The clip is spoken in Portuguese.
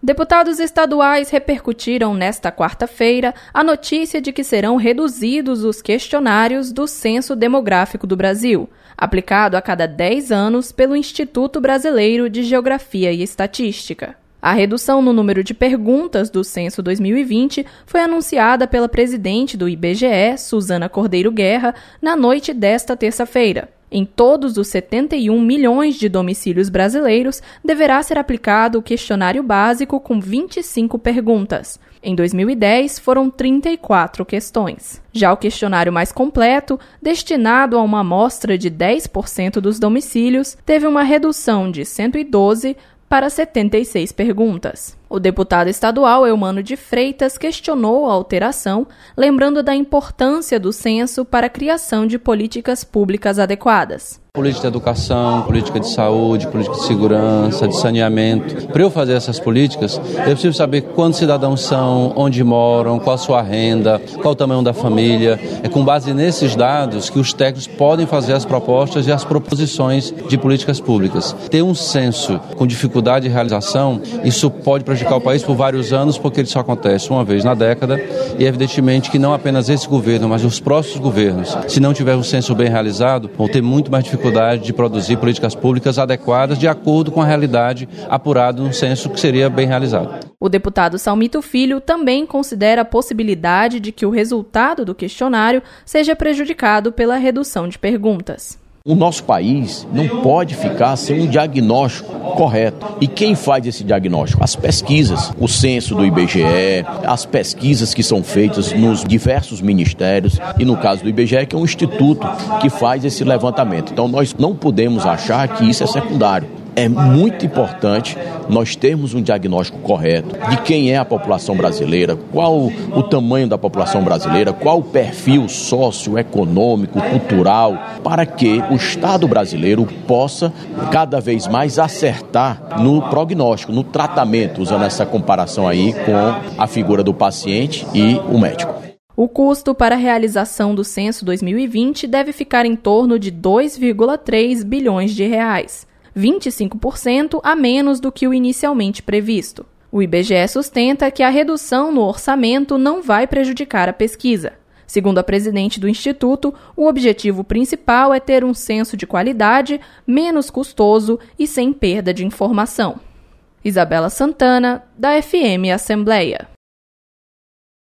Deputados estaduais repercutiram nesta quarta-feira a notícia de que serão reduzidos os questionários do Censo Demográfico do Brasil, aplicado a cada 10 anos pelo Instituto Brasileiro de Geografia e Estatística. A redução no número de perguntas do Censo 2020 foi anunciada pela presidente do IBGE, Suzana Cordeiro Guerra, na noite desta terça-feira. Em todos os 71 milhões de domicílios brasileiros, deverá ser aplicado o questionário básico com 25 perguntas. Em 2010, foram 34 questões. Já o questionário mais completo, destinado a uma amostra de 10% dos domicílios, teve uma redução de 112 para 76 perguntas. O deputado estadual Eumano de Freitas questionou a alteração, lembrando da importância do censo para a criação de políticas públicas adequadas. Política de educação, política de saúde, política de segurança, de saneamento. Para eu fazer essas políticas, eu preciso saber quantos cidadãos são, onde moram, qual a sua renda, qual o tamanho da família. É com base nesses dados que os técnicos podem fazer as propostas e as proposições de políticas públicas. Ter um censo com dificuldade de realização, isso pode prejudicar o país por vários anos, porque isso só acontece uma vez na década e evidentemente que não apenas esse governo, mas os próximos governos, se não tiver um censo bem realizado, vão ter muito mais dificuldade de produzir políticas públicas adequadas de acordo com a realidade apurada num censo que seria bem realizado. O deputado Salmito Filho também considera a possibilidade de que o resultado do questionário seja prejudicado pela redução de perguntas. O nosso país não pode ficar sem um diagnóstico correto. E quem faz esse diagnóstico? As pesquisas, o censo do IBGE, as pesquisas que são feitas nos diversos ministérios e no caso do IBGE, que é um instituto que faz esse levantamento. Então nós não podemos achar que isso é secundário. É muito importante nós termos um diagnóstico correto de quem é a população brasileira, qual o tamanho da população brasileira, qual o perfil socioeconômico, cultural, para que o Estado brasileiro possa cada vez mais acertar no prognóstico, no tratamento, usando essa comparação aí com a figura do paciente e o médico. O custo para a realização do censo 2020 deve ficar em torno de 2,3 bilhões de reais. 25% a menos do que o inicialmente previsto. O IBGE sustenta que a redução no orçamento não vai prejudicar a pesquisa. Segundo a presidente do Instituto, o objetivo principal é ter um censo de qualidade, menos custoso e sem perda de informação. Isabela Santana, da FM Assembleia.